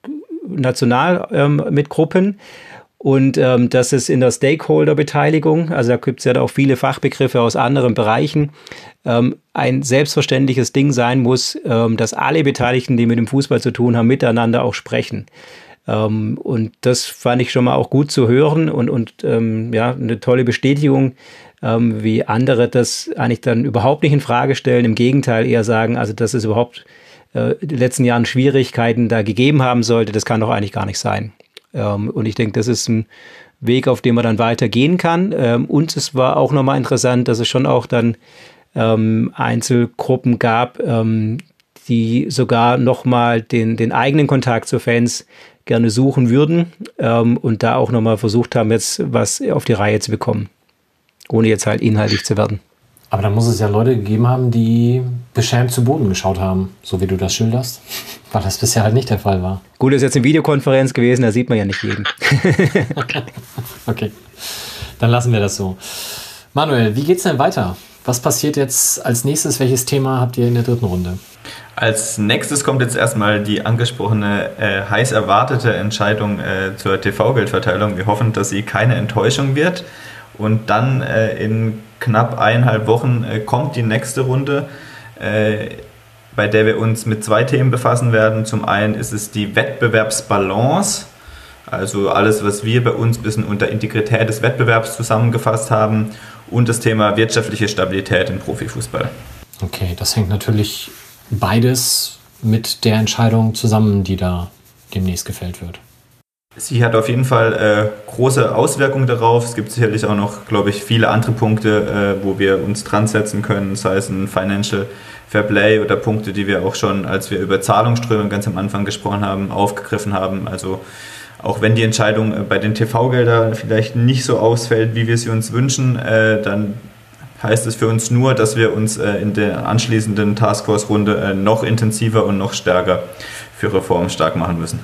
D: national ähm, mit Gruppen. Und ähm, dass es in der Stakeholder-Beteiligung, also da gibt es ja auch viele Fachbegriffe aus anderen Bereichen, ähm, ein selbstverständliches Ding sein muss, ähm, dass alle Beteiligten, die mit dem Fußball zu tun haben, miteinander auch sprechen. Ähm, und das fand ich schon mal auch gut zu hören und, und ähm, ja, eine tolle Bestätigung, ähm, wie andere das eigentlich dann überhaupt nicht in Frage stellen, im Gegenteil eher sagen, also dass es überhaupt äh, in den letzten Jahren Schwierigkeiten da gegeben haben sollte, das kann doch eigentlich gar nicht sein. Ähm, und ich denke, das ist ein Weg, auf dem man dann weitergehen kann. Ähm, und es war auch nochmal interessant, dass es schon auch dann ähm, Einzelgruppen gab, ähm, die sogar nochmal den, den eigenen Kontakt zu Fans gerne suchen würden ähm, und da auch nochmal versucht haben, jetzt was auf die Reihe zu bekommen, ohne jetzt halt inhaltlich zu werden.
B: Aber dann muss es ja Leute gegeben haben, die beschämt zu Boden geschaut haben, so wie du das schilderst, weil das bisher halt nicht der Fall war.
D: Gut, das ist jetzt eine Videokonferenz gewesen, da sieht man ja nicht jeden.
B: Okay. Okay, dann lassen wir das so. Manuel, wie geht's denn weiter? Was passiert jetzt als nächstes? Welches Thema habt ihr in der dritten Runde?
E: Als nächstes kommt jetzt erstmal die angesprochene, äh, heiß erwartete Entscheidung äh, zur T V-Geldverteilung. Wir hoffen, dass sie keine Enttäuschung wird. Und dann äh, in knapp eineinhalb Wochen äh, kommt die nächste Runde, äh, bei der wir uns mit zwei Themen befassen werden. Zum einen ist es die Wettbewerbsbalance, also alles, was wir bei uns ein bisschen unter Integrität des Wettbewerbs zusammengefasst haben, und das Thema wirtschaftliche Stabilität im Profifußball.
B: Okay, das hängt natürlich beides mit der Entscheidung zusammen, die da demnächst gefällt wird.
E: Sie hat auf jeden Fall äh, große Auswirkungen darauf. Es gibt sicherlich auch noch, glaube ich, viele andere Punkte, äh, wo wir uns dran setzen können, sei es ein Financial Fair Play oder Punkte, die wir auch schon, als wir über Zahlungsströme ganz am Anfang gesprochen haben, aufgegriffen haben. Also auch wenn die Entscheidung bei den T V-Geldern vielleicht nicht so ausfällt, wie wir sie uns wünschen, äh, dann heißt es für uns nur, dass wir uns äh, in der anschließenden Taskforce-Runde äh, noch intensiver und noch stärker für Reformen stark machen müssen.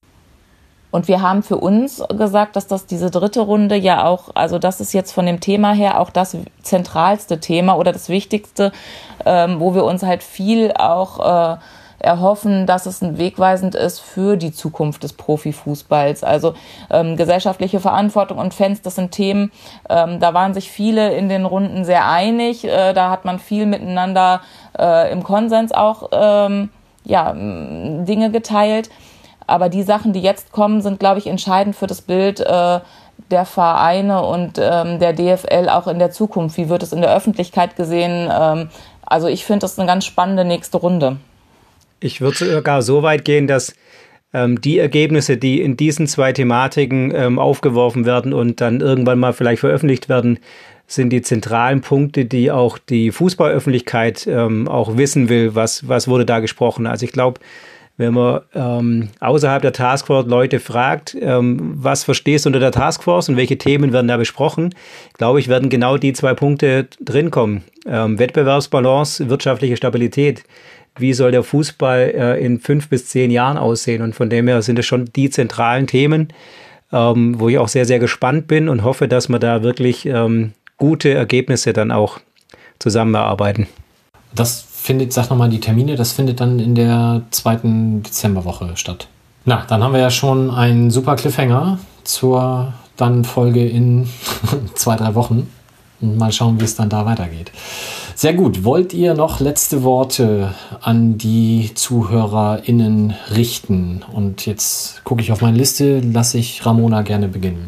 C: Und wir haben für uns gesagt, dass das diese dritte Runde ja auch, also das ist jetzt von dem Thema her auch das zentralste Thema oder das Wichtigste, ähm, wo wir uns halt viel auch äh, erhoffen, dass es ein wegweisend ist für die Zukunft des Profifußballs. Also ähm, gesellschaftliche Verantwortung und Fans, das sind Themen, ähm, da waren sich viele in den Runden sehr einig, äh, da hat man viel miteinander äh, im Konsens auch ähm, ja, Dinge geteilt. Aber die Sachen, die jetzt kommen, sind, glaube ich, entscheidend für das Bild äh, der Vereine und ähm, der D F L auch in der Zukunft. Wie wird es in der Öffentlichkeit gesehen? Ähm, also ich finde, das eine ganz spannende nächste Runde.
D: Ich würde sogar so weit gehen, dass ähm, die Ergebnisse, die in diesen zwei Thematiken ähm, aufgeworfen werden und dann irgendwann mal vielleicht veröffentlicht werden, sind die zentralen Punkte, die auch die Fußballöffentlichkeit ähm, auch wissen will, was, was wurde da gesprochen. Also ich glaube, wenn man ähm, außerhalb der Taskforce Leute fragt, ähm, was verstehst du unter der Taskforce und welche Themen werden da besprochen, glaube ich, werden genau die zwei Punkte drinkommen. Ähm, Wettbewerbsbalance, wirtschaftliche Stabilität. Wie soll der Fußball äh, in fünf bis zehn Jahren aussehen? Und von dem her sind es schon die zentralen Themen, ähm, wo ich auch sehr, sehr gespannt bin und hoffe, dass wir da wirklich ähm, gute Ergebnisse dann auch zusammen erarbeiten.
B: Das findet, sag nochmal die Termine, das findet dann in der zweiten Dezemberwoche statt. Na, dann haben wir ja schon einen super Cliffhanger zur dann Folge in zwei, drei Wochen. Mal schauen, wie es dann da weitergeht. Sehr gut. Wollt ihr noch letzte Worte an die ZuhörerInnen richten? Und jetzt gucke ich auf meine Liste, lasse ich Ramona gerne beginnen.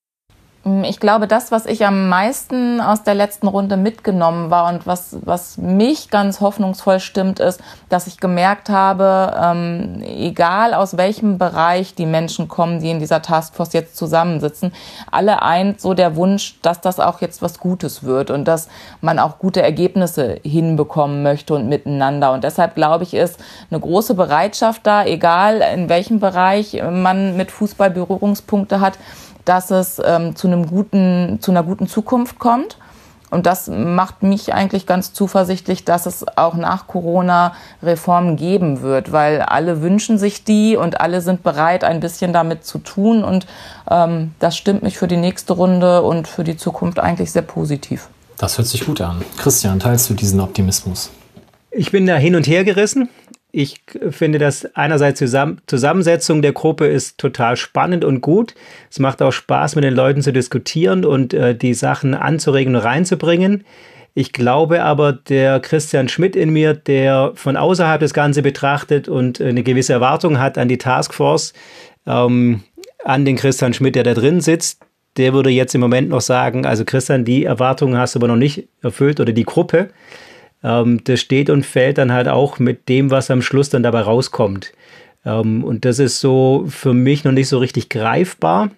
C: Ich glaube, das, was ich am meisten aus der letzten Runde mitgenommen war und was, was mich ganz hoffnungsvoll stimmt, ist, dass ich gemerkt habe, ähm, egal aus welchem Bereich die Menschen kommen, die in dieser Taskforce jetzt zusammensitzen, alle eint so der Wunsch, dass das auch jetzt was Gutes wird und dass man auch gute Ergebnisse hinbekommen möchte und miteinander. Und deshalb, glaube ich, ist eine große Bereitschaft da, egal in welchem Bereich man mit Fußball Berührungspunkte hat, dass es ähm, zu einem guten, zu einer guten Zukunft kommt. Und das macht mich eigentlich ganz zuversichtlich, dass es auch nach Corona Reformen geben wird, weil alle wünschen sich die und alle sind bereit, ein bisschen damit zu tun. Und ähm, das stimmt mich für die nächste Runde und für die Zukunft eigentlich sehr positiv.
B: Das hört sich gut an. Christian, teilst du diesen Optimismus?
D: Ich bin da hin und her gerissen. Ich finde, dass einerseits die Zusammensetzung der Gruppe ist total spannend und gut. Es macht auch Spaß, mit den Leuten zu diskutieren und äh, die Sachen anzuregen und reinzubringen. Ich glaube aber, der Christian Schmidt in mir, der von außerhalb das Ganze betrachtet und eine gewisse Erwartung hat an die Taskforce, ähm, an den Christian Schmidt, der da drin sitzt, der würde jetzt im Moment noch sagen, also Christian, die Erwartungen hast du aber noch nicht erfüllt oder die Gruppe. Ähm, das steht und fällt dann halt auch mit dem, was am Schluss dann dabei rauskommt. Ähm, und das ist so für mich noch nicht so richtig greifbar.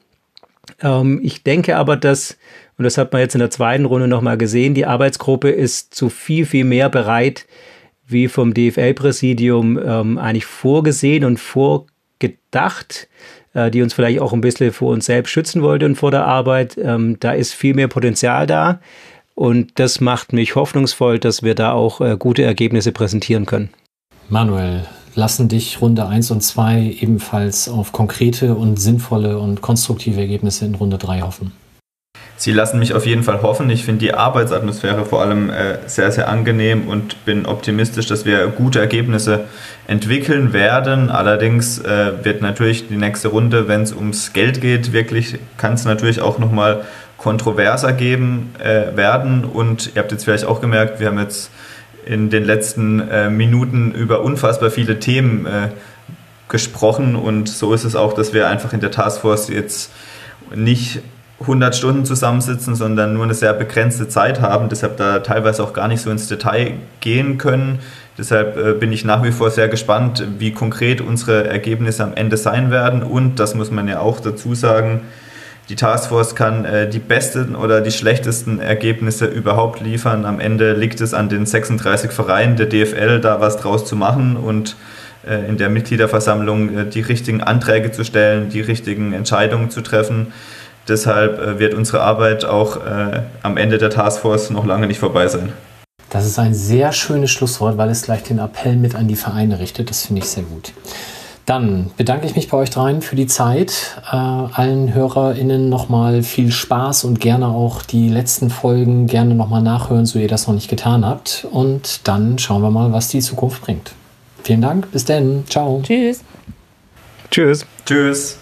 D: Ähm, ich denke aber, dass, und das hat man jetzt in der zweiten Runde nochmal gesehen, die Arbeitsgruppe ist zu viel, viel mehr bereit, wie vom D F L-Präsidium ähm, eigentlich vorgesehen und vorgedacht, äh, die uns vielleicht auch ein bisschen vor uns selbst schützen wollte und vor der Arbeit. Ähm, da ist viel mehr Potenzial da. Und das macht mich hoffnungsvoll, dass wir da auch äh, gute Ergebnisse präsentieren können.
B: Manuel, lassen dich Runde eins und zwei ebenfalls auf konkrete und sinnvolle und konstruktive Ergebnisse in Runde drei hoffen?
E: Sie lassen mich auf jeden Fall hoffen. Ich finde die Arbeitsatmosphäre vor allem äh, sehr, sehr angenehm und bin optimistisch, dass wir gute Ergebnisse entwickeln werden. Allerdings äh, wird natürlich die nächste Runde, wenn es ums Geld geht, wirklich kann es natürlich auch nochmal kontroverser geben äh, werden. Und ihr habt jetzt vielleicht auch gemerkt, wir haben jetzt in den letzten äh, Minuten über unfassbar viele Themen äh, gesprochen. Und so ist es auch, dass wir einfach in der Taskforce jetzt nicht hundert Stunden zusammensitzen, sondern nur eine sehr begrenzte Zeit haben, deshalb da teilweise auch gar nicht so ins Detail gehen können. Deshalb äh, bin ich nach wie vor sehr gespannt, wie konkret unsere Ergebnisse am Ende sein werden. Und das muss man ja auch dazu sagen, die Taskforce kann äh, die besten oder die schlechtesten Ergebnisse überhaupt liefern. Am Ende liegt es an den sechsunddreißig Vereinen der D F L, da was draus zu machen und äh, in der Mitgliederversammlung äh, die richtigen Anträge zu stellen, die richtigen Entscheidungen zu treffen. Deshalb äh, wird unsere Arbeit auch äh, am Ende der Taskforce noch lange nicht vorbei sein.
B: Das ist ein sehr schönes Schlusswort, weil es gleich den Appell mit an die Vereine richtet. Das finde ich sehr gut. Dann bedanke ich mich bei euch dreien für die Zeit. Äh, allen HörerInnen nochmal viel Spaß und gerne auch die letzten Folgen gerne nochmal nachhören, so ihr das noch nicht getan habt. Und dann schauen wir mal, was die Zukunft bringt. Vielen Dank, bis dann. Ciao.
C: Tschüss.
D: Tschüss.
E: Tschüss.